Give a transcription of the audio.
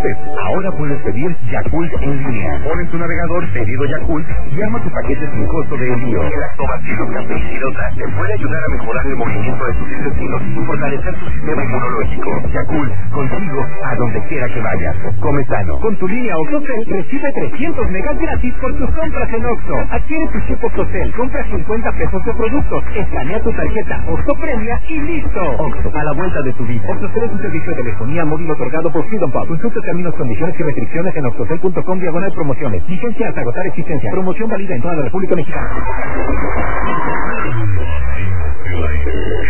preocupes. Ahora puedes pedir Yakult en línea. Pon en tu navegador pedido Yakult y arma tu paquete sin costo de envío. El lactobacilo campesinosa te puede ayudar a mejorar el movimiento de tus intestinos y fortalecer tu sistema inmunológico. Yakult, contigo a donde quiera que vayas. Come sano. Con tu línea OXXOCEL recibe 300 megas gratis por tus compras en Oxxo. Adquiere tu chip OXXOCEL, compra 50 pesos de productos, escanea tu tarjeta Oxxo Premia y listo. Oxxo, a la vuelta de tu vida. OXXOCEL es un servicio de telefonía móvil otorgado por Freedom Pub. Consulta términos, condiciones y restricciones en oxxocel.com/promociones. Vigencia hasta agotar existencia. Promoción válida en toda la República Mexicana.